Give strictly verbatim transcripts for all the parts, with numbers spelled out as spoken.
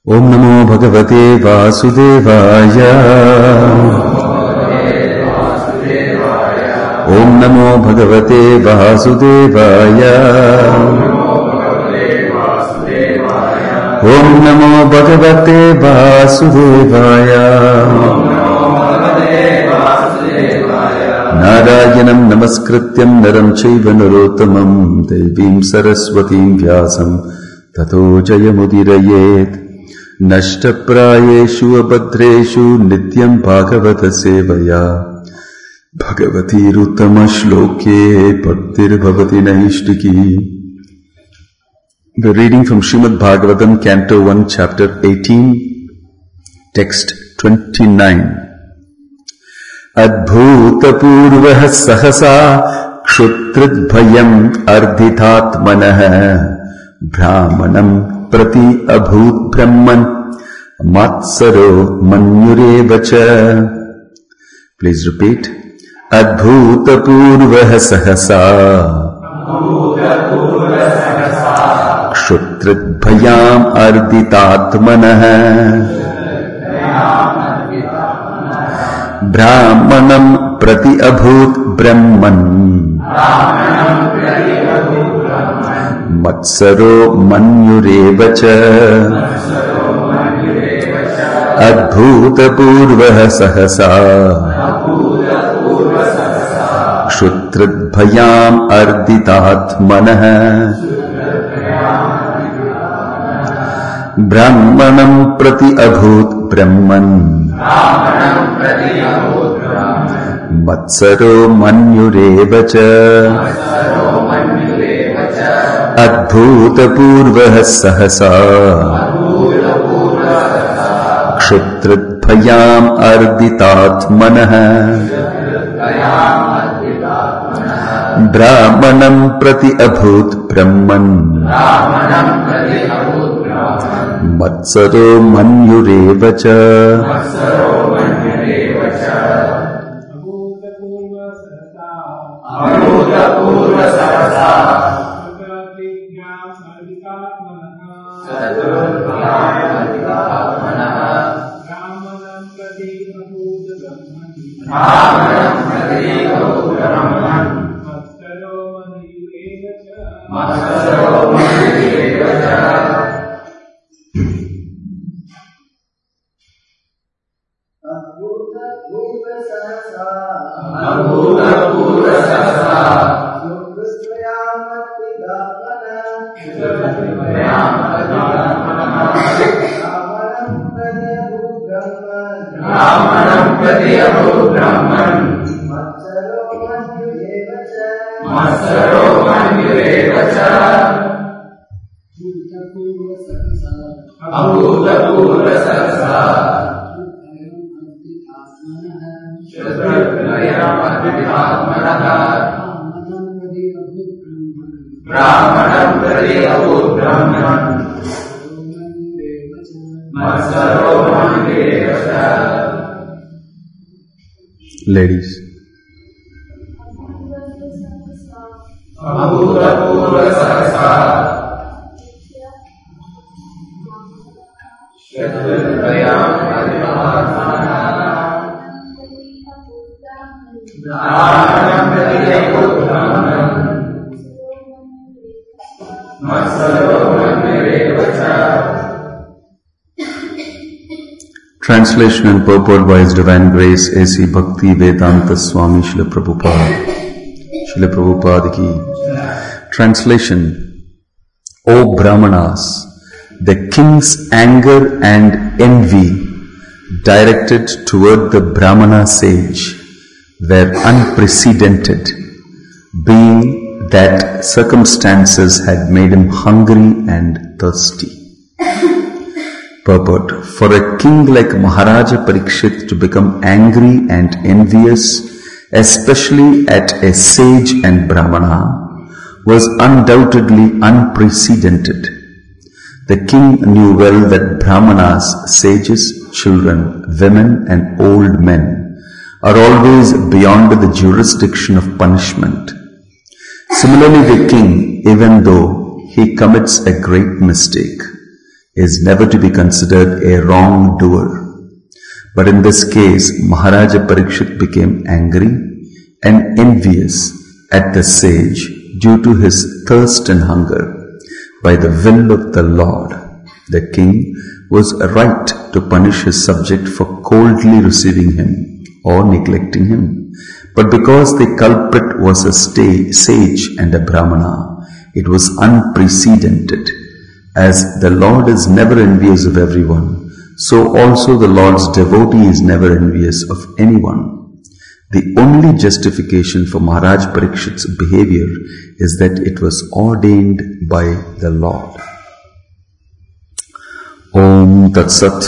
ओम नमो भगवते वासुदेवाय। ओम नमो भगवते वासुदेवाय। ओम नमो भगवते वासुदेवाय। नारायणं नमस्कृत्यं नरं चैव नरोत्तमं देवीं सरस्वतीं व्यासं ततो जयमुदीरयेत्। नष्टप्रायेषु अभद्रेषु नित्यं भागवत सेवया भगवतीरुत्तमश्लोके भक्तिर्भवति नैष्टिकी। We're reading from Srimad Bhagavatam, Canto one, Chapter eighteen, Text twenty-nine. Adbhutapurvah sahasa kshutridbhayam ardhitatmanah brahmanam prati abhut brahman matsaro manyurevacha. Please repeat. Adbhutapurvah sahasa kshutridbhayam ardhitatmanah brahmanam prati abhut brahman matsaro manyurevacha. Adbhutapurvah sahasa kshutridbhayam ardhitatmanah brahmanam prati abhut brahman matsaro manyurevacha. Adbhutapurvah sahasa kshutridbhayam ardhitatmanah brahmanam prati abhut brahman matsaro manyurevacha. Ladies. Translation and purport by His Divine Grace A C Bhakti Vedanta Swami Srila Prabhupada. Srila Prabhupada ki. Translation. O Brahmanas, the king's anger and envy directed toward the Brahmana sage were unprecedented, being that circumstances had made him hungry and thirsty. Purport. For a king like Maharaja Parikshit to become angry and envious, especially at a sage and Brahmana, was undoubtedly unprecedented. The king knew well that Brahmanas, sages, children, women and old men are always beyond the jurisdiction of punishment. Similarly, the king, even though he commits a great mistake, is never to be considered a wrongdoer. But in this case, Maharaja Parikshit became angry and envious at the sage due to his thirst and hunger. By the will of the Lord, the king was right to punish his subject for coldly receiving him or neglecting him. But because the culprit was a sage and a Brahmana, it was unprecedented. As the Lord is never envious of everyone, so also the Lord's devotee is never envious of anyone. The only justification for Maharaj Parikshit's behavior is that it was ordained by the Lord. Om Tat Sat.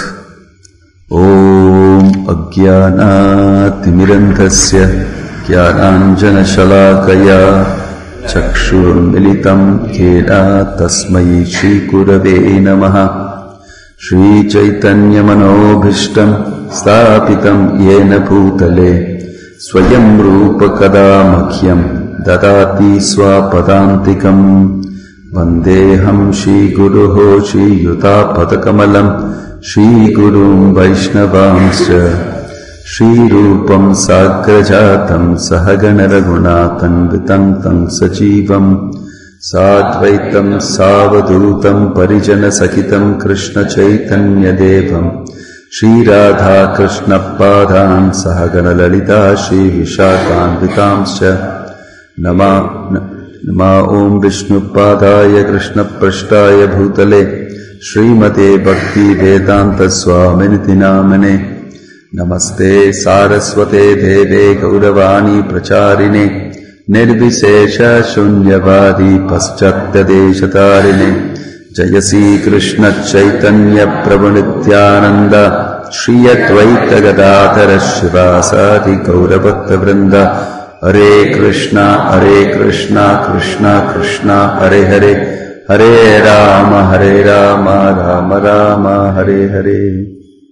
Om Ajnana Timiranthasya Jnananjana Shalakaya Chakshurmilitam Yena Tasmai Shri Gurave Namaha. Shri Chaitanya Manobhishtam Sthapitam Yena Bhutale Swayam Rupa Kadamakhyam Dadati Swapadantikam. Vandeham Shri Guruho Shri Yuta Padakamalam Shri Gurum Vaishnavamsya Shri Rupam Sagrajatam Sahagana Raghunathan Vitantam Sajivam Sadvaitam Savadutam Parijana Sakitam Krishna Chaitanya Devam Shri Radha Krishna Padam Sahagana Lalita Shri Vishakam Vitamsya Nama Nama Om Vishnu Padaya Krishna Prashtaya Bhutale Srimate Bhakti Vedanta Swaminiti Namane Namaste Saraswate Deve Gauravani Pracharine Nirvisesha Shunyavadi Paschatya Deshatarine Jayasi Krishna Chaitanya Prabhu Nityananda Shri Advaita Gadadhara Shivasadi Gauravakta Vrinda Hare Krishna, Hare Krishna, Krishna Krishna, Hare Hare, Hare Rama, Hare Rama, Rama Rama, Hare Hare.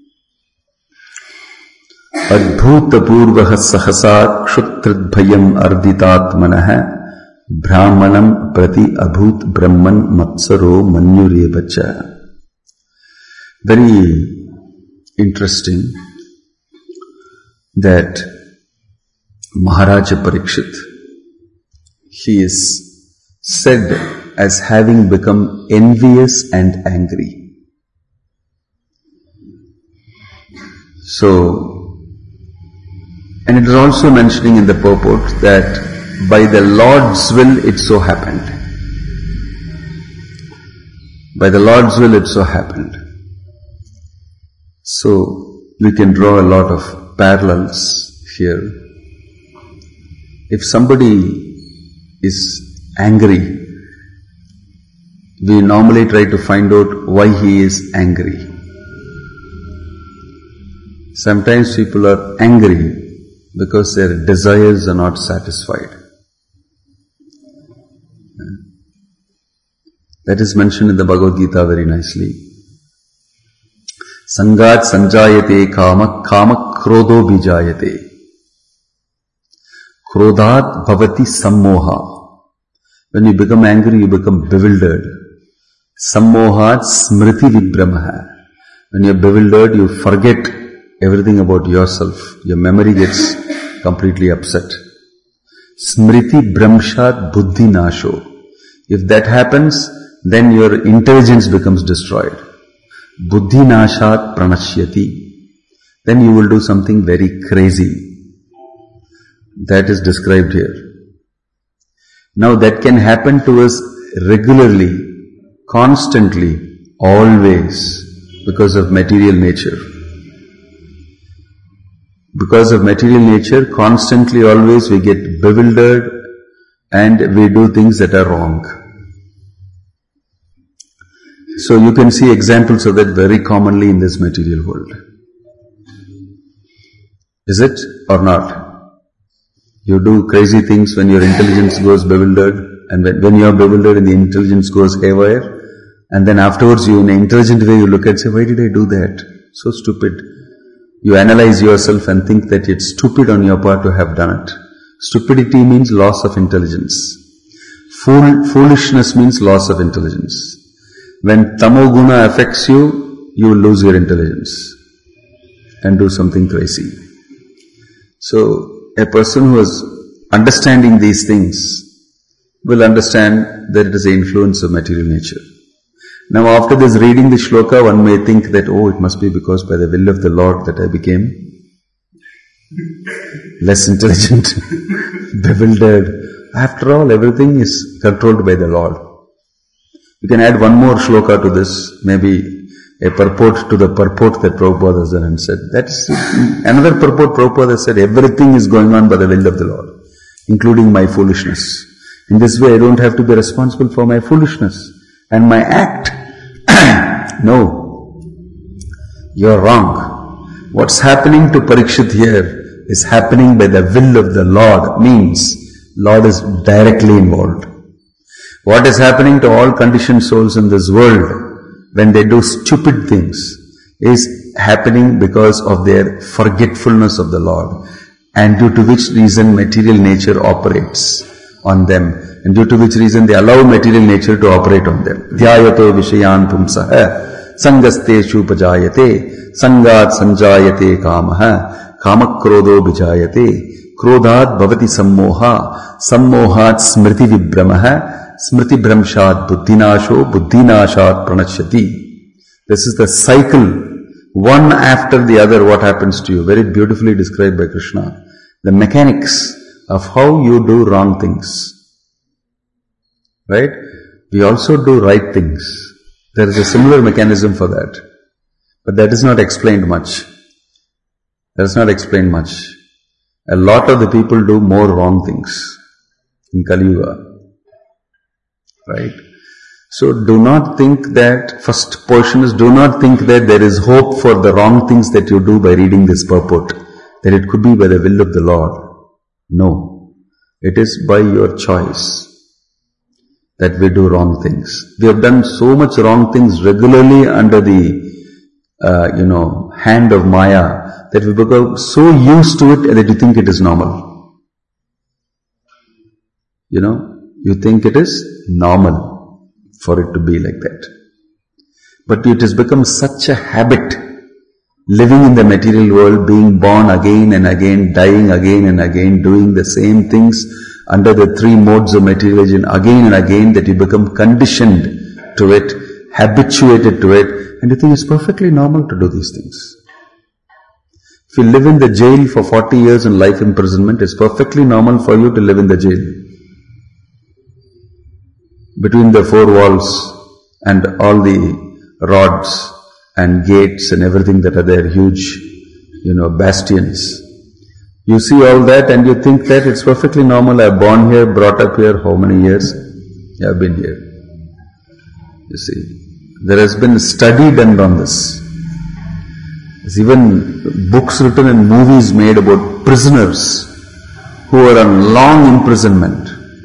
Adbhuta Purvaha Sahasa Kshutridbhayam Arditatmanah Brahmanam Prati Abhut Brahman Matsaro Manyurevacha. Very interesting that Maharaja Parikshit, he is said as having become envious and angry. So, and it is also mentioning in the purport that by the Lord's will it so happened. By the Lord's will it so happened. So, we can draw a lot of parallels here. If somebody is angry, we normally try to find out why he is angry. Sometimes people are angry because their desires are not satisfied. That is mentioned in the Bhagavad Gita very nicely. Sangat sanjayate kama, kama krodho bijayate. Krodhat bhavati sammoha. When you become angry, you become bewildered. Sammohat smriti vibhramaha. When you are bewildered, you forget everything about yourself. Your memory gets completely upset. Smriti bhramshat buddhi nasho. If that happens, then your intelligence becomes destroyed. Buddhi nashat pranashyati. Then you will do something very crazy. That is described here. Now that can happen to us regularly, constantly, always, because of material nature. Because of material nature, constantly, always we get bewildered and we do things that are wrong. So you can see examples of that very commonly in this material world. Is it or not? You do crazy things when your intelligence goes bewildered, and when, when you are bewildered and the intelligence goes haywire, and then afterwards you in an intelligent way you look at say, why did I do that? So stupid. You analyze yourself and think that it's stupid on your part to have done it. Stupidity means loss of intelligence. Fool, foolishness means loss of intelligence. When tamoguna affects you, you will lose your intelligence and do something crazy. So, a person who is understanding these things will understand that it is the influence of material nature. Now, after this reading the shloka, one may think that, oh, it must be because by the will of the Lord that I became less intelligent, bewildered. After all, everything is controlled by the Lord. You can add one more shloka to this, maybe a purport to the purport that Prabhupada has done and said. That's another purport Prabhupada has said, everything is going on by the will of the Lord, including my foolishness. In this way, I don't have to be responsible for my foolishness and my act. No, you're wrong. What's happening to Parikshit here is happening by the will of the Lord, means Lord is directly involved. What is happening to all conditioned souls in this world when they do stupid things is happening because of their forgetfulness of the Lord, and due to which reason material nature operates on them, and due to which reason they allow material nature to operate on them. Dhyayato vishayan pumsah sangasteshu pajayate sangat sanjayate kamaha kamakrodo vijayate krodhat bhavati sammoha sammohat smriti vibramaha smriti bhramshat buddhinasho buddhinashat pranashyati. This is the cycle, one after the other, what happens to you. Very beautifully described by Krishna. The mechanics of how you do wrong things. Right? We also do right things. There is a similar mechanism for that. But that is not explained much. That is not explained much. A lot of the people do more wrong things in Kali Yuga. Right? So do not think that, first portion is, do not think that there is hope for the wrong things that you do by reading this purport, that it could be by the will of the Lord. No. It is by your choice that we do wrong things. We have done so much wrong things regularly under the, uh, you know, hand of Maya, that we become so used to it that you think it is normal. You know, you think it is normal for it to be like that. But it has become such a habit, living in the material world, being born again and again, dying again and again, doing the same things under the three modes of materialization again and again, that you become conditioned to it, habituated to it, and you think it's perfectly normal to do these things. If you live in the jail for forty years in life imprisonment, it's perfectly normal for you to live in the jail. Between the four walls and all the rods and gates and everything that are there, huge, you know, bastions. You see all that and you think that it's perfectly normal. I've born here, brought up here, how many years? I've been here. You see, there has been a study done on this. There's even books written and movies made about prisoners who are on long imprisonment.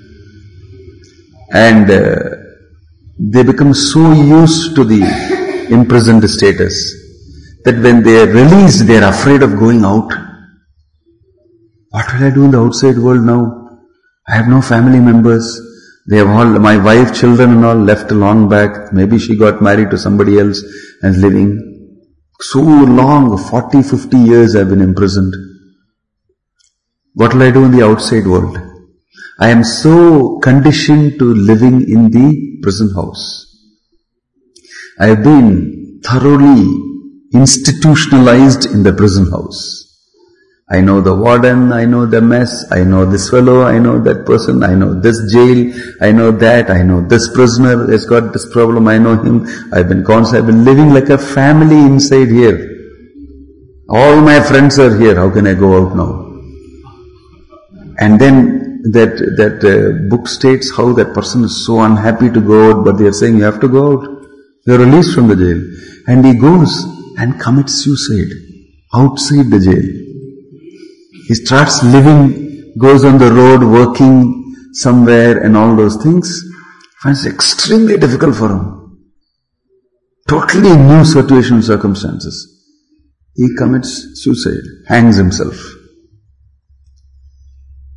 And uh, they become so used to the imprisoned status that when they are released, they are afraid of going out. What will I do in the outside world now? I have no family members. They have all, my wife, children and all left long back. Maybe she got married to somebody else and is living. So long, forty, fifty years I have been imprisoned. What will I do in the outside world? I am so conditioned to living in the prison house. I have been thoroughly institutionalized in the prison house. I know the warden, I know the mess, I know this fellow, I know that person, I know this jail, I know that, I know this prisoner has got this problem, I know him. I've been constantly, I've been living like a family inside here. All my friends are here, how can I go out now? And then that that uh, book states how that person is so unhappy to go out, but they are saying you have to go out. You are released from the jail. And he goes and commits suicide outside the jail. He starts living, goes on the road, working somewhere and all those things. Finds it extremely difficult for him. Totally new situation, circumstances. He commits suicide, hangs himself.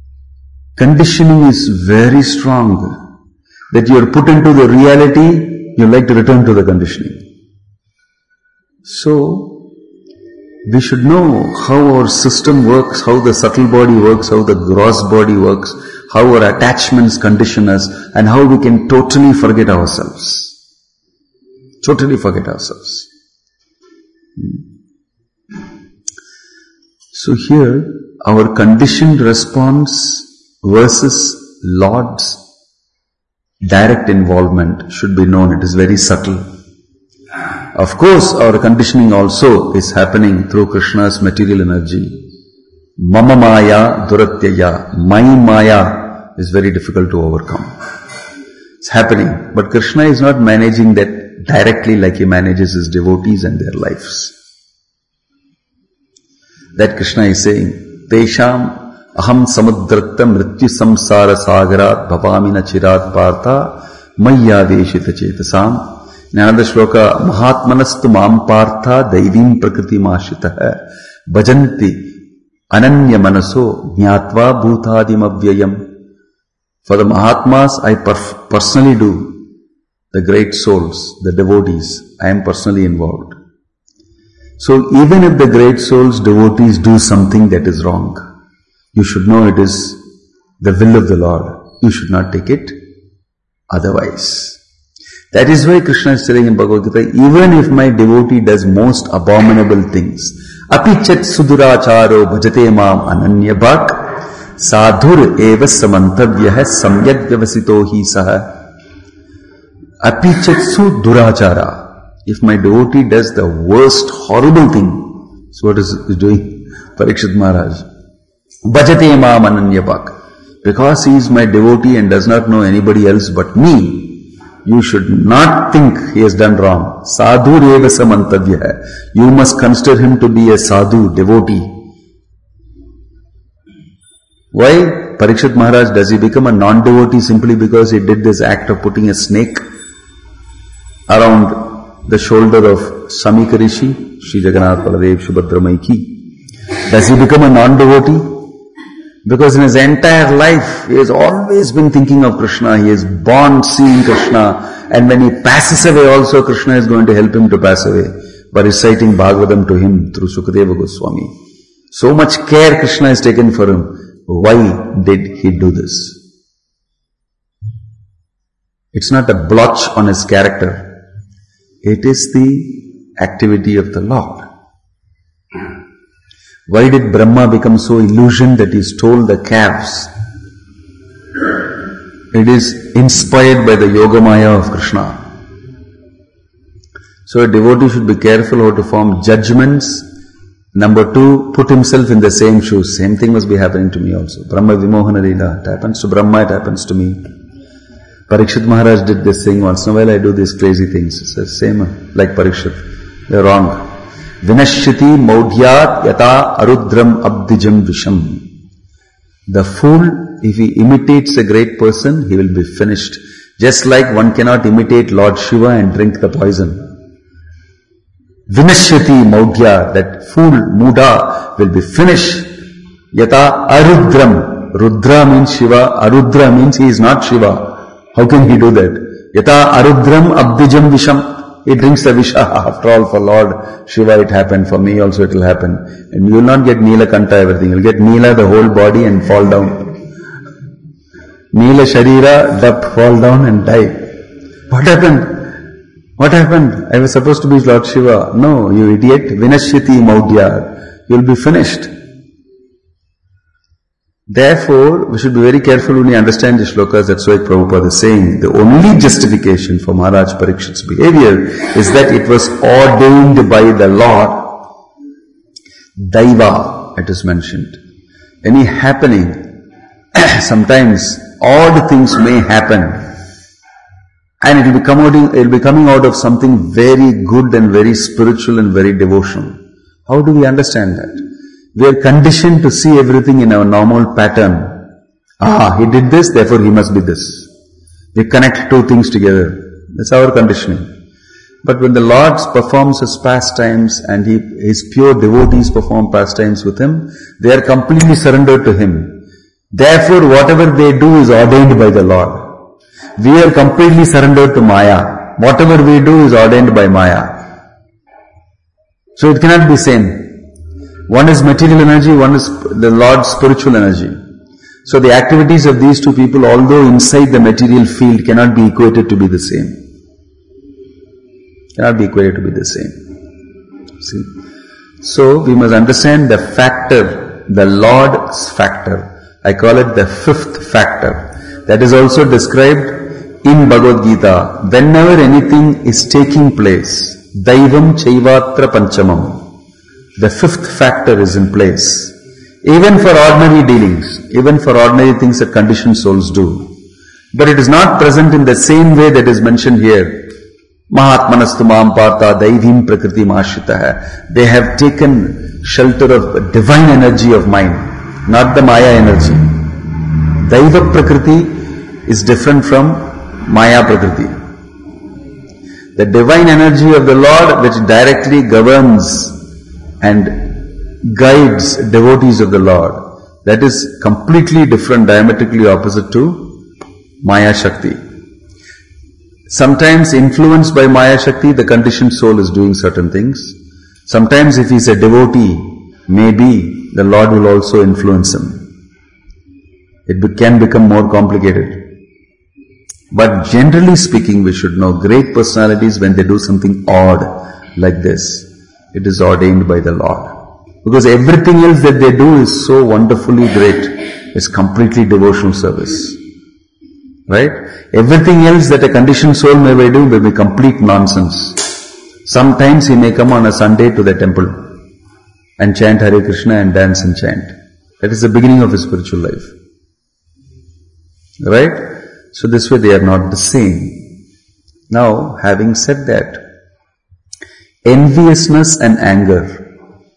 Conditioning is very strong. That you are put into the reality, you like to return to the conditioning. So, we should know how our system works, how the subtle body works, how the gross body works, how our attachments condition us, and how we can totally forget ourselves. Totally forget ourselves. So here, our conditioned response versus Lord's direct involvement should be known. It is very subtle. Of course, our conditioning also is happening through Krishna's material energy. Mama Maya Duratyaya. My Maya is very difficult to overcome. It's happening. But Krishna is not managing that directly like he manages his devotees and their lives. That Krishna is saying, Tesham aham samudratta mrityu samsara sagarat bhavamina chirat partha maya deshita chetasam. In another shloka, Mahatmanastu mam partha daivim prakriti mashitaha bhajanti ananya manaso jnatva bhutadim avyayam. For the Mahatmas, I perf- personally do. The great souls, the devotees, I am personally involved. So even if the great souls, devotees do something that is wrong, you should know it is the will of the Lord. You should not take it otherwise. That is why Krishna is telling in Bhagavad Gita, even if my devotee does most abominable things, apichat suduracharo bhajate mam ananya bhak sadhur eva samantavyah samyak vyavasito hi saha. Apichat sudurachara. If my devotee does the worst horrible thing, so what is he doing? Parikshit Maharaj. Bhajate mam ananya bhak. Because he is my devotee and does not know anybody else but me, you should not think he has done wrong. Sadhu reva samantavya. You must consider him to be a sadhu, devotee. Why? Parikshit Maharaj, does he become a non-devotee simply because he did this act of putting a snake around the shoulder of Samika Rishi, Sri Jagannath Baladev Subhadra Maiki? Does he become a non-devotee? Because in his entire life, he has always been thinking of Krishna. He is born seeing Krishna. And when he passes away also, Krishna is going to help him to pass away by reciting Bhagavatam to him through Sukadeva Goswami. So much care Krishna has taken for him. Why did he do this? It's not a blotch on his character. It is the activity of the Lord. Why did Brahma become so illusioned that he stole the calves? It is inspired by the Yogamaya of Krishna. So a devotee should be careful how to form judgments. Number two, put himself in the same shoes. Same thing must be happening to me also. Brahma Vimohana Leela. It happens to Brahma, it happens to me. Parikshit Maharaj did this thing once in a while. I do these crazy things. It's the same like Parikshit. They're wrong. Vinashyati maudhyat yata arudram abdijam visham. The fool, if he imitates a great person, he will be finished. Just like one cannot imitate Lord Shiva and drink the poison. Vinashyati maudhya, that fool, muda, will be finished. Yata arudram. Rudra means Shiva. Arudra means he is not Shiva. How can he do that? Yata arudram abdijam visham. He drinks the visha. After all, for Lord Shiva it happened, for me also it will happen. And you will not get Neela Kanta everything. You will get Neela the whole body and fall down. Neela Sharira, dup, fall down and die. What happened? What happened? I was supposed to be Lord Shiva. No, you idiot. Vinashyati maudhya. You will be finished. Therefore, we should be very careful when we understand the shlokas. That's why Prabhupada is saying the only justification for Maharaj Parikshit's behavior is that it was ordained by the Lord. Daiva, it is mentioned. Any happening, sometimes odd things may happen, and it will be coming, it will be coming out of something very good and very spiritual and very devotional. How do we understand that? We are conditioned to see everything in our normal pattern. Ah, he did this, therefore he must be this. We connect two things together. That's our conditioning. But when the Lord performs his pastimes and he, his pure devotees perform pastimes with him, they are completely surrendered to him. Therefore, whatever they do is ordained by the Lord. We are completely surrendered to Maya. Whatever we do is ordained by Maya. So it cannot be same. One is material energy, one is the Lord's spiritual energy. So the activities of these two people, although inside the material field, cannot be equated to be the same. Cannot be equated to be the same. See? So we must understand the factor, the Lord's factor. I call it the fifth factor. That is also described in Bhagavad Gita. Whenever anything is taking place, Daivam Chaivatra Panchamam. The fifth factor is in place. Even for ordinary dealings, even for ordinary things that conditioned souls do. But it is not present in the same way that is mentioned here. Mahatmanastu Mam Partha Daivim Prakriti Mashitaha. They have taken shelter of divine energy of mind, not the Maya energy. Daiva Prakriti is different from Maya Prakriti. The divine energy of the Lord which directly governs and guides devotees of the Lord, that is completely different, diametrically opposite to Maya Shakti. Sometimes influenced by Maya Shakti, the conditioned soul is doing certain things. Sometimes if he is a devotee, maybe the Lord will also influence him. It can become more complicated. But generally speaking, we should know great personalities, when they do something odd like this, it is ordained by the Lord. Because everything else that they do is so wonderfully great. It's completely devotional service. Right? Everything else that a conditioned soul may do will be complete nonsense. Sometimes he may come on a Sunday to the temple and chant Hare Krishna and dance and chant. That is the beginning of his spiritual life. Right? So this way they are not the same. Now, having said that, enviousness and anger,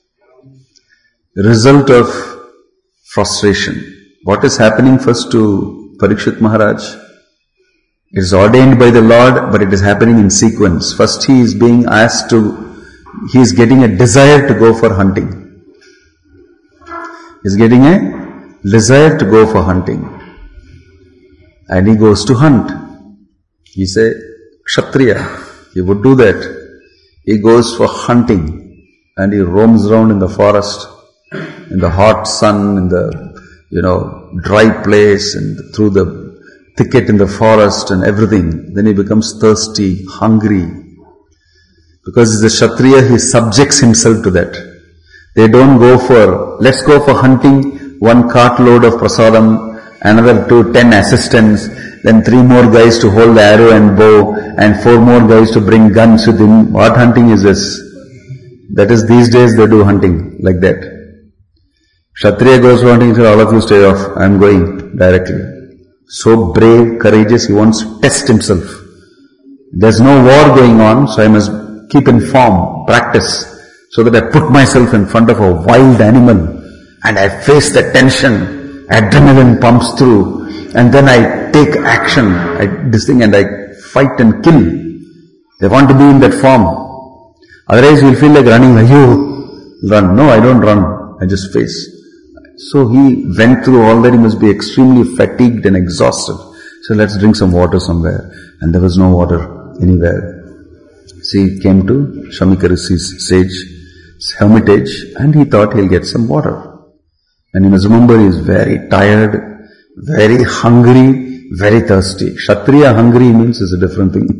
result of frustration. What is happening first to Parikshit Maharaj? It is ordained by the Lord, but it is happening in sequence. First he is being asked to, he is getting a desire to go for hunting. He is getting a desire to go for hunting. And he goes to hunt. He is a Kshatriya. He would do that. He goes for hunting and he roams around in the forest, in the hot sun, in the, you know, dry place, and through the thicket in the forest and everything. Then he becomes thirsty, hungry. Because he's a Kshatriya, he subjects himself to that. They don't go for, let's go for hunting, one cartload of prasadam, another two, ten assistants, then three more guys to hold the arrow and bow, and four more guys to bring guns with him. What hunting is this? That is, these days they do hunting like that. Kshatriya goes hunting and says, all of you stay off, I am going directly. So brave, courageous, he wants to test himself. There's no war going on, so I must keep in form, practice, so that I put myself in front of a wild animal and I face the tension, adrenaline pumps through, and then I take action, I, this thing, and I fight and kill. They want to be in that form. Otherwise you'll feel like running, you run. No, I don't run, I just face. So he went through all that. He must be extremely fatigued and exhausted. So let's drink some water somewhere. And there was no water anywhere. See, he came to Shamika Rishi's sage hermitage and he thought he'll get some water. And you must remember, he is very tired, very hungry, very thirsty. Kshatriya hungry means is a different thing.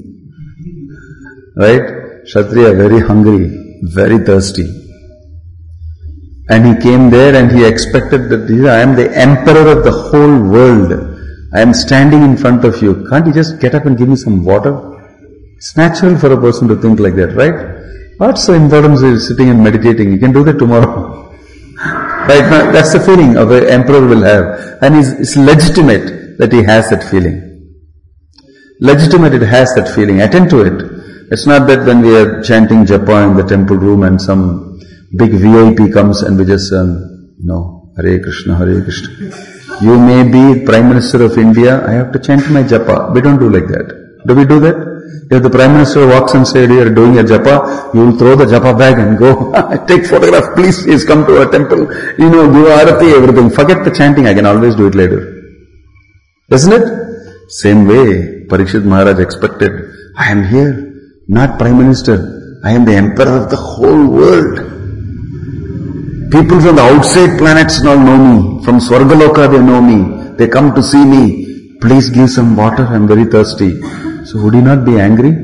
Right? Kshatriya very hungry, very thirsty. And he came there and he expected that I am the emperor of the whole world. I am standing in front of you. Can't you just get up and give me some water? It's natural for a person to think like that, right? What's so important is sitting and meditating? You can do that tomorrow. Right now, that's the feeling of an emperor will have. And it's, it's legitimate that he has that feeling. Legitimate it has that feeling. Attend to it. It's not that when we are chanting japa in the temple room and some big V I P comes and we just, um, no, Hare Krishna, Hare Krishna. You may be Prime Minister of India, I have to chant my japa. We don't do like that. Do we do that? If the Prime Minister walks and says, you are doing a japa, you will throw the japa bag and go, take photograph, please, please come to our temple. You know, give arati, everything. Forget the chanting, I can always do it later. Isn't it? Same way, Parikshit Maharaj expected I am here, not Prime Minister. I am the Emperor of the whole world. People from the outside planets now know me. From Swargaloka they know me. They come to see me. Please give some water, I am very thirsty. So would you not be angry?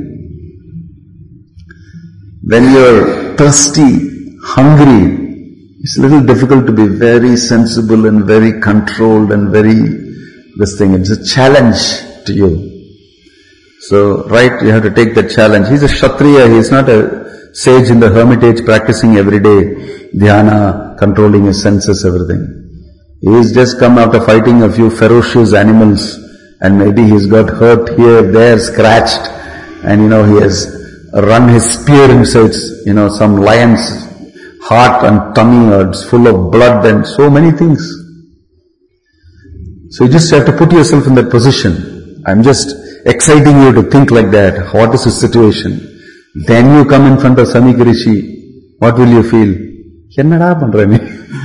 When you are thirsty, hungry, it's a little difficult to be very sensible and very controlled and very this thing. It's a challenge to you. So, right, you have to take that challenge. He's a Kshatriya, he's not a sage in the hermitage practicing every day, dhyana, controlling his senses, everything. He's just come after fighting a few ferocious animals and maybe he's got hurt here, there, scratched, and you know, he has run his spear inside, you know, some lion's heart and tummy, or it's full of blood and so many things. So you just have to put yourself in that position. I'm just exciting you to think like that. What is the situation? Then you come in front of Samika Rishi. What will you feel? Ennada pandra nee?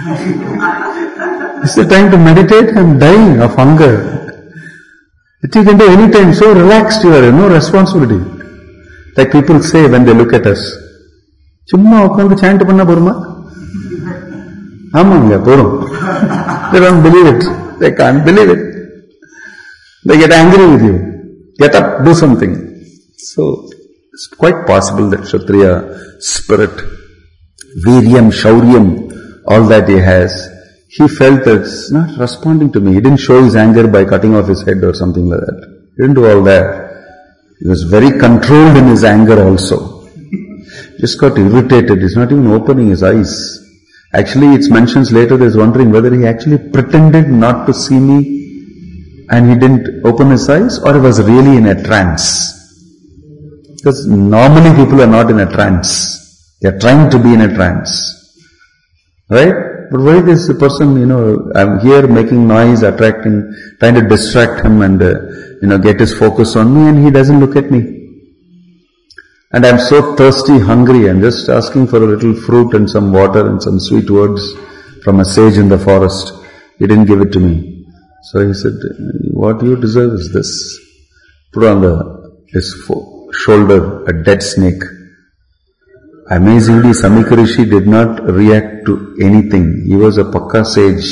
It's the time to meditate. I'm dying of hunger. That you can do any time. So relaxed you are, no responsibility. Like people say when they look at us, சும்மா உட்காந்து sand பண்ண போருமா? ஆமாங்க போறோம். They don't believe it. They can't believe it. They get angry with you. Get up, do something. So it's quite possible that Kshatriya spirit, Viryam, Shauryam, all that he has, he felt that it's not responding to me. He didn't show his anger by cutting off his head or something like that. He didn't do all that. He was very controlled in his anger also. Just got irritated. He's not even opening his eyes. Actually, it mentions later, there's wondering whether he actually pretended not to see me and he didn't open his eyes, or he was really in a trance. Because normally people are not in a trance. They are trying to be in a trance. Right? But why this person, you know, I'm here making noise, attracting, trying to distract him and, uh, you know, get his focus on me, and he doesn't look at me. And I'm so thirsty, hungry, I'm just asking for a little fruit and some water and some sweet words from a sage in the forest. He didn't give it to me. So he said, what you deserve is this. Put on the, his fo- shoulder a dead snake. Amazingly, Samika Rishi did not react to anything. He was a pakka sage.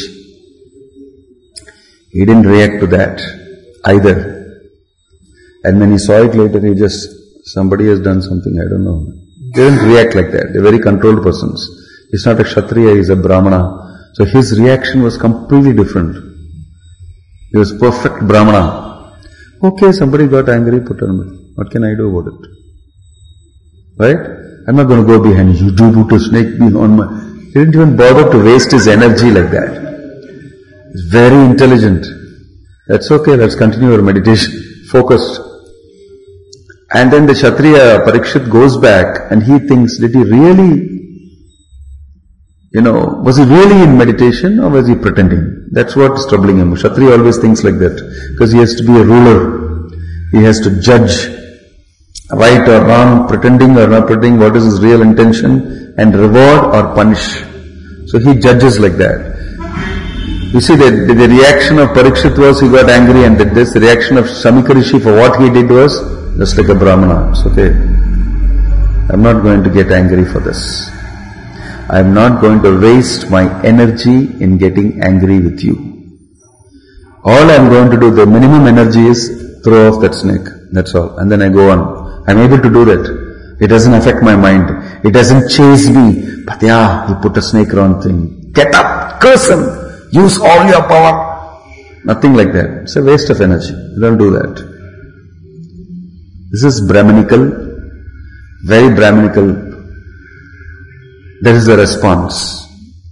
He didn't react to that either. And when he saw it later, he just, somebody has done something, I don't know. They didn't react like that. They're very controlled persons. He's not a Kshatriya, he's a Brahmana. So his reaction was completely different. He was perfect Brahmana. Okay, somebody got angry, put on me. What can I do about it? Right? I'm not going to go behind you. Do put a snake behind my... He didn't even bother to waste his energy like that. He's very intelligent. That's okay, let's continue our meditation. Focused. And then the Kshatriya Parikshit goes back and he thinks, did he really, you know, was he really in meditation or was he pretending? That's what's troubling him. Kshatriya always thinks like that because he has to be a ruler. He has to judge right or wrong, pretending or not pretending, what is his real intention, and reward or punish. So he judges like that. You see, the, the, the reaction of Parikshit was he got angry, and that this the reaction of Samika Rishi for what he did was just like a Brahmana. It's okay. I'm not going to get angry for this. I'm not going to waste my energy in getting angry with you. All I'm going to do, the minimum energy is throw off that snake. That's all. And then I go on. I'm able to do that. It doesn't affect my mind. It doesn't chase me. But yeah, he put a snake around thing. Get up, curse him, use all your power. Nothing like that. It's a waste of energy. Don't do that. This is Brahminical, very Brahminical. That is the response.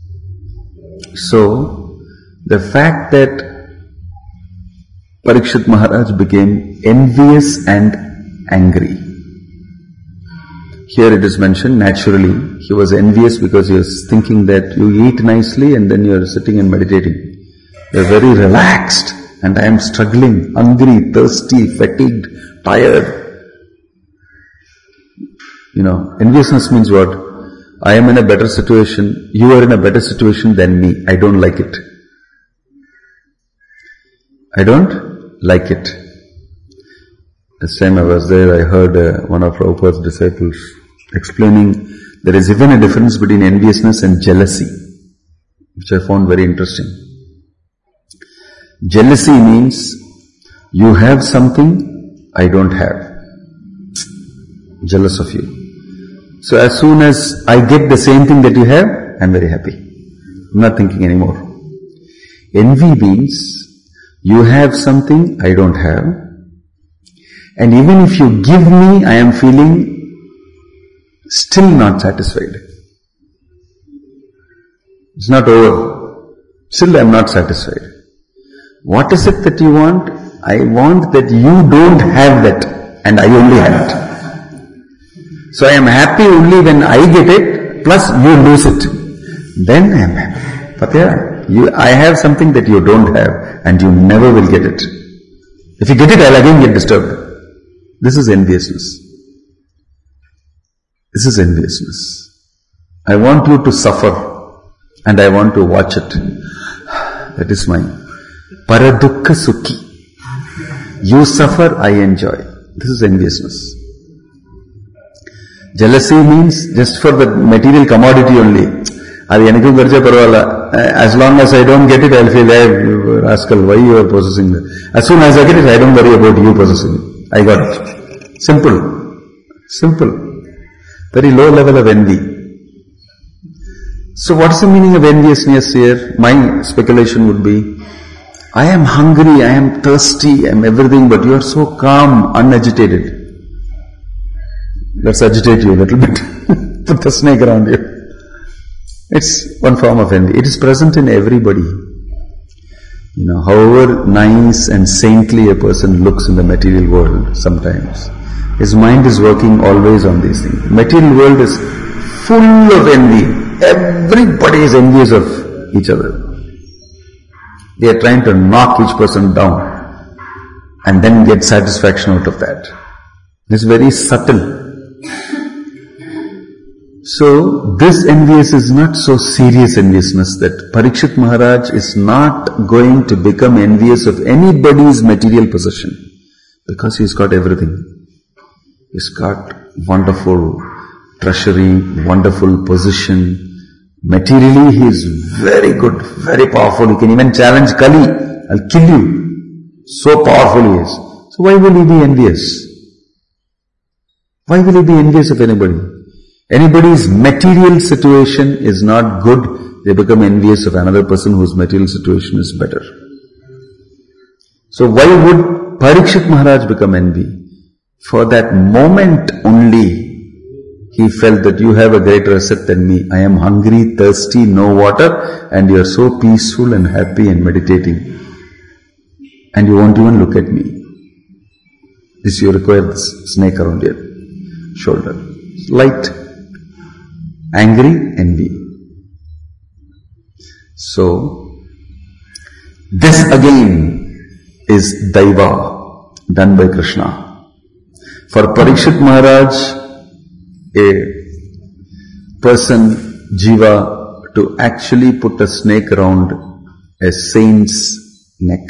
So, the fact that Parikshit Maharaj became envious and angry. Here it is mentioned, naturally, he was envious because he was thinking that you eat nicely and then you are sitting and meditating. You are very relaxed and I am struggling, hungry, thirsty, fatigued, tired. You know, enviousness means what? I am in a better situation, you are in a better situation than me. I don't like it. I don't like it. This time I was there, I heard uh, one of Prabhupada's disciples explaining there is even a difference between enviousness and jealousy, which I found very interesting. Jealousy means you have something I don't have. Jealous of you. So as soon as I get the same thing that you have, I'm very happy. I'm not thinking anymore. Envy means you have something I don't have, and even if you give me, I am feeling still not satisfied. It's not over. Still I am not satisfied. What is it that you want? I want that you don't have that and I only have it. So I am happy only when I get it plus you lose it. Then I am happy. But yeah, you, I have something that you don't have and you never will get it. If you get it, I'll again get disturbed. This is enviousness. This is enviousness. I want you to suffer and I want to watch it. That is mine. Paradukha sukhi. You suffer, I enjoy. This is enviousness. Jealousy means just for the material commodity only. As long as I don't get it, I'll feel, hey, rascal, why you are possessing that? As soon as I get it, I don't worry about you possessing it. I got it. Simple. Simple. Very low level of envy. So what is the meaning of enviousness here? My speculation would be, I am hungry, I am thirsty, I am everything, but you are so calm, unagitated. Let's agitate you a little bit. Put the snake around you. It's one form of envy. It is present in everybody. You know, however nice and saintly a person looks in the material world sometimes, his mind is working always on these things. Material world is full of envy. Everybody is envious of each other. They are trying to knock each person down and then get satisfaction out of that. It's very subtle. So, this envious is not so serious enviousness that Parikshit Maharaj is not going to become envious of anybody's material possession because he's got everything. He's got wonderful treasury, wonderful position. Materially, he is very good, very powerful. He can even challenge Kali. I'll kill you. So powerful he is. So why will he be envious? Why will he be envious of anybody? Anybody's material situation is not good, they become envious of another person whose material situation is better. So why would Parikshit Maharaj become envy? For that moment only, he felt that you have a greater asset than me. I am hungry, thirsty, no water, and you are so peaceful and happy and meditating. And you won't even look at me. This you require this snake around your shoulder. Light, angry, envy. So, this again is Daiva, done by Krishna. For Parikshit Maharaj, a person, Jiva, to actually put a snake around a saint's neck.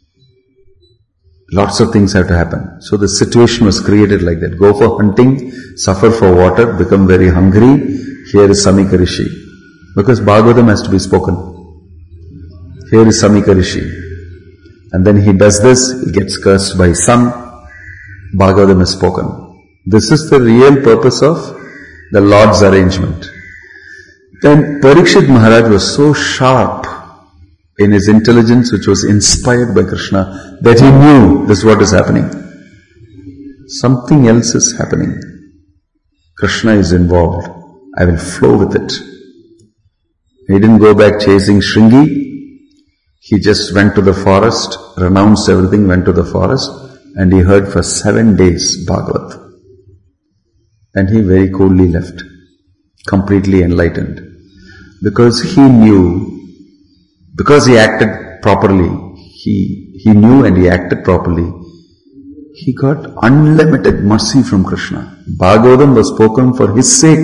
Lots of things have to happen. So the situation was created like that. Go for hunting, suffer for water, become very hungry. Here is Samika Rishi. Because Bhagavatam has to be spoken. Here is Samika Rishi. And then he does this, he gets cursed by sun. Bhagavatam is spoken. This is the real purpose of the Lord's arrangement. Then Parikshit Maharaj was so sharp in his intelligence, which was inspired by Krishna, that he knew this is what is happening. Something else is happening. Krishna is involved. I will flow with it. He didn't go back chasing Shringi. He just went to the forest, renounced everything, went to the forest, and he heard for seven days Bhagavat. And he very coolly left, completely enlightened. Because he knew, because he acted properly, he, he knew and he acted properly, he got unlimited mercy from Krishna. Bhagavatam was spoken for his sake.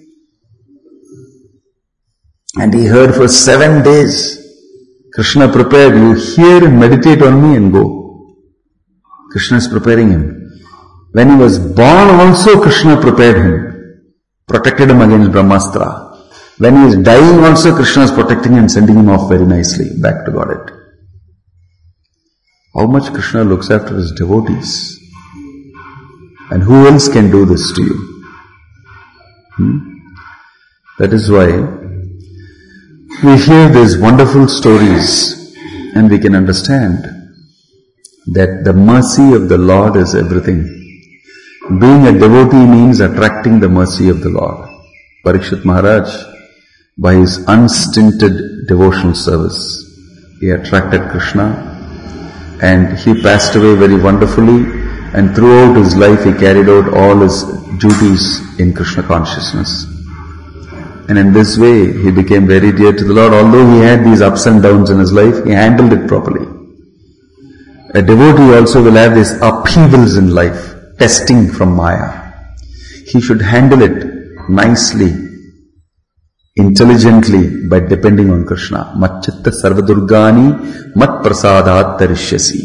And he heard for seven days. Krishna prepared, you hear and meditate on me and go. Krishna is preparing him. When he was born also Krishna prepared him, protected him against Brahmastra. When he is dying also Krishna is protecting and sending him off very nicely back to Godhead. How much Krishna looks after his devotees. And who else can do this to you? Hmm? That is why we hear these wonderful stories and we can understand that the mercy of the Lord is everything. Being a devotee means attracting the mercy of the Lord. Parikshit Maharaj, by his unstinted devotional service, he attracted Krishna and he passed away very wonderfully, and throughout his life he carried out all his duties in Krishna consciousness. And in this way he became very dear to the Lord. Although he had these ups and downs in his life, he handled it properly. A devotee also will have these upheavals in life, testing from Maya. He should handle it nicely, intelligently, by depending on Krishna. Macchitta sarvadurgani mat prasadat tarishyasi.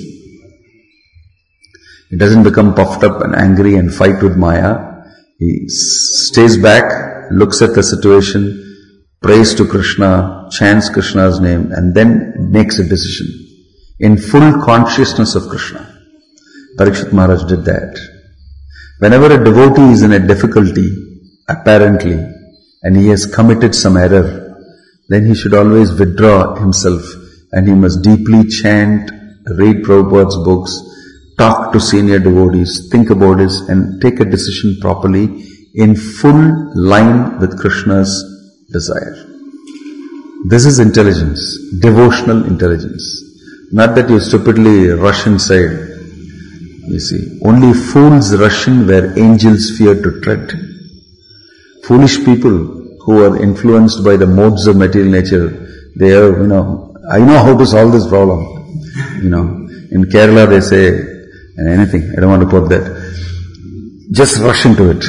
He doesn't become puffed up and angry and fight with Maya. He stays back, looks at the situation, prays to Krishna, chants Krishna's name, and then makes a decision in full consciousness of Krishna. Parikshit Maharaj did that. Whenever a devotee is in a difficulty, apparently, and he has committed some error, then he should always withdraw himself and he must deeply chant, read Prabhupada's books, talk to senior devotees, think about this and take a decision properly in full line with Krishna's desire. This is intelligence, devotional intelligence. Not that you stupidly rush inside. You see, only fools rush in where angels fear to tread. Foolish people who are influenced by the modes of material nature, they are, you know, I know how to solve this problem. You know, in Kerala they say, and anything, I don't want to quote that. Just rush into it.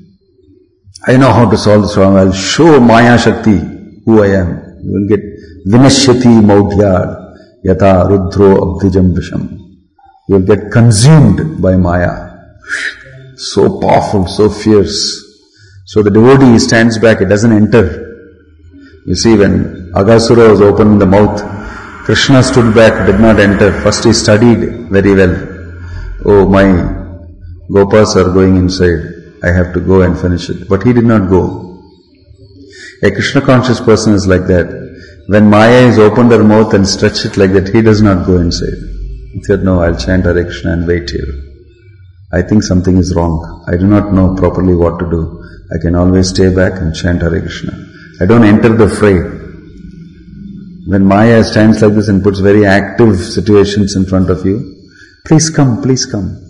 I know how to solve this problem. I'll show Maya Shakti who I am. You will get Vinashyati Maudhyar Yata Rudro Abdijam Visham. You will get consumed by Maya. So powerful, so fierce. So the devotee stands back, it doesn't enter. You see, when Aghasura was open in the mouth, Krishna stood back, did not enter. First he studied very well. Oh, my Gopas are going inside. I have to go and finish it. But he did not go. A Krishna conscious person is like that. When Maya is opened her mouth and stretched it like that, he does not go inside. He said, no, I'll chant Hare Krishna and wait here. I think something is wrong. I do not know properly what to do. I can always stay back and chant Hare Krishna. I don't enter the fray. When Maya stands like this and puts very active situations in front of you, please come, please come.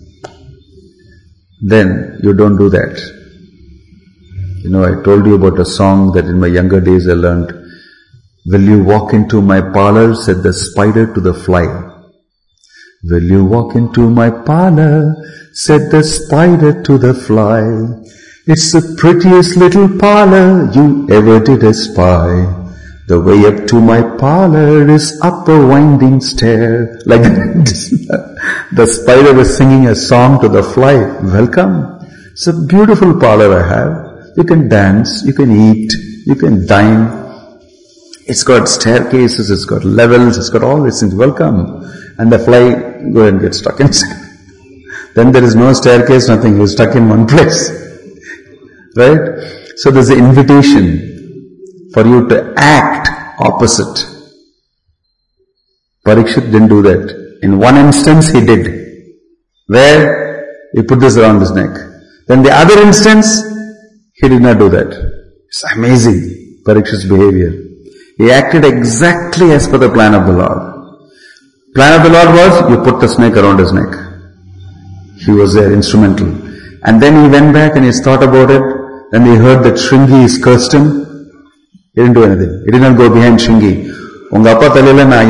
Then you don't do that. You know, I told you about a song that in my younger days I learned. Will you walk into my parlor, said the spider to the fly. Will you walk into my parlor, said the spider to the fly. It's the prettiest little parlor you ever did espy. The way up to my parlor is up a winding stair. Like the spider was singing a song to the fly. Welcome. It's a beautiful parlor I have. You can dance, you can eat, you can dine. It's got staircases, it's got levels, it's got all these things. Welcome. And the fly, go and get stuck inside. Then there is no staircase, nothing. You're stuck in one place. Right? So there's an invitation for you to act opposite. Parikshit didn't do that. In one instance he did. Where? He put this around his neck. Then the other instance, he did not do that. It's amazing, Parikshit's behavior. He acted exactly as per the plan of the Lord. Plan of the Lord was, you put the snake around his neck. He was there, instrumental. And then he went back and he thought about it. Then he heard that Shringi is cursed him. He didn't do anything. He did not go behind Shringi. Unga appa thalila na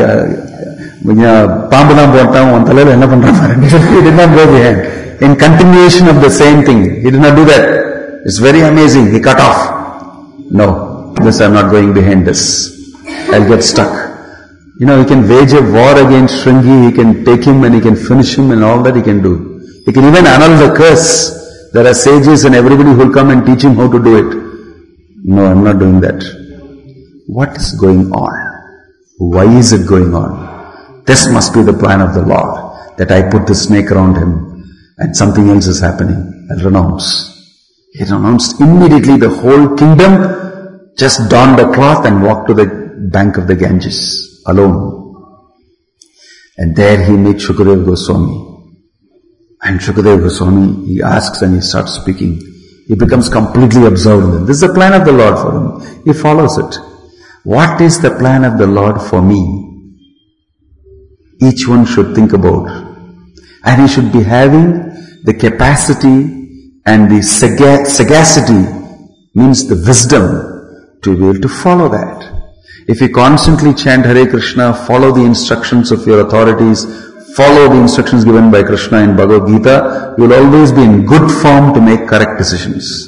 paambu dhaan potaan un thalila enna pandran. He did not go behind. In continuation of the same thing. He did not do that. It's very amazing. He cut off. No, this I'm not going behind this. I'll get stuck. You know, he can wage a war against Shringi, he can take him and he can finish him and all that he can do. He can even annul the curse. There are sages and everybody who will come and teach him how to do it. No, I'm not doing that. What is going on? Why is it going on? This must be the plan of the Lord, that I put the snake around him and something else is happening. I'll renounce. He renounced immediately. The whole kingdom just donned a cloth and walked to the bank of the Ganges alone. And there he meets Shukadeva Goswami. And Shukadeva Goswami, he asks and he starts speaking. He becomes completely absorbed in it. This is the plan of the Lord for him. He follows it. What is the plan of the Lord for me? Each one should think about. And he should be having the capacity and the sagacity, means the wisdom, to be able to follow that. If you constantly chant Hare Krishna, follow the instructions of your authorities, follow the instructions given by Krishna in Bhagavad Gita, you will always be in good form to make correct decisions.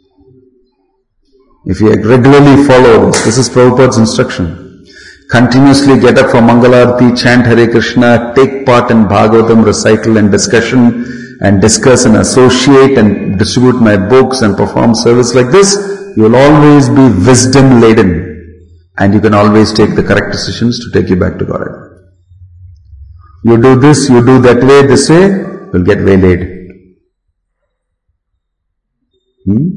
If you regularly follow this, this is Prabhupada's instruction. Continuously get up for Mangalarti, chant Hare Krishna, take part in Bhagavatam recital and discussion, and discuss and associate and distribute my books and perform service like this, you will always be wisdom laden, and you can always take the correct decisions to take you back to God. You do this, you do that way, this way, you'll get waylaid. Hmm?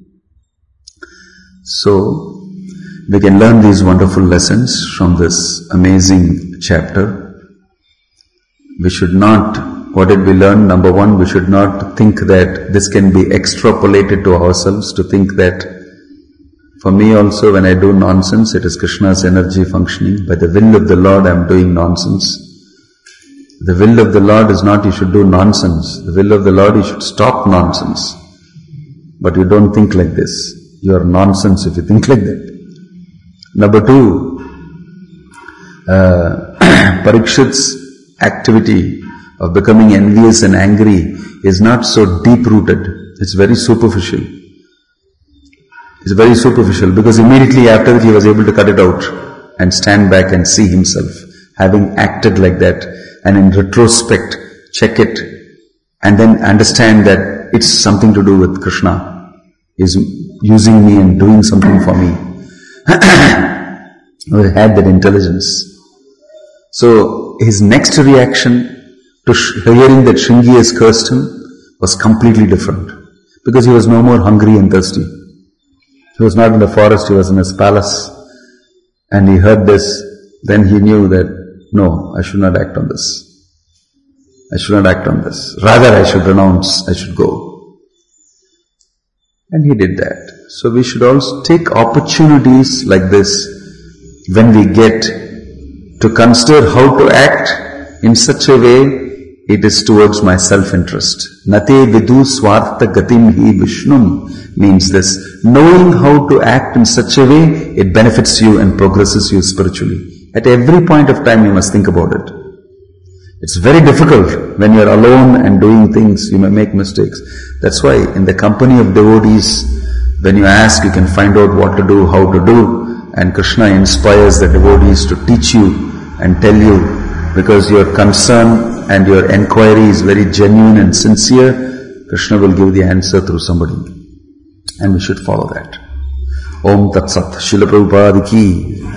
So, we can learn these wonderful lessons from this amazing chapter. We should not, what did we learn? Number one, we should not think that this can be extrapolated to ourselves, to think that for me also when I do nonsense, it is Krishna's energy functioning. By the will of the Lord, I am doing nonsense. The will of the Lord is not you should do nonsense. The will of the Lord, you should stop nonsense. But you don't think like this. You are nonsense if you think like that. Number two, uh, Parikshit's activity of becoming envious and angry is not so deep-rooted. It's very superficial. It's very superficial because immediately after that he was able to cut it out and stand back and see himself having acted like that, and in retrospect check it and then understand that it's something to do with Krishna. He's using me and doing something for me. He had that intelligence. So his next reaction to hearing that Shringi has cursed him was completely different, because he was no more hungry and thirsty. He was not in the forest, he was in his palace, and he heard this. Then he knew that, no, I should not act on this. I should not act on this. Rather, I should renounce, I should go. And he did that. So we should also take opportunities like this when we get to consider how to act in such a way it is towards my self-interest. Nate vidu swartha gatim hi vishnum means this. Knowing how to act in such a way, it benefits you and progresses you spiritually. At every point of time you must think about it. It's very difficult when you are alone and doing things, you may make mistakes. That's why in the company of devotees, when you ask, you can find out what to do, how to do, and Krishna inspires the devotees to teach you and tell you, because your concern and your enquiry is very genuine and sincere, Krishna will give the answer through somebody. And we should follow that. Om Tat Sat. Srila Prabhupada ki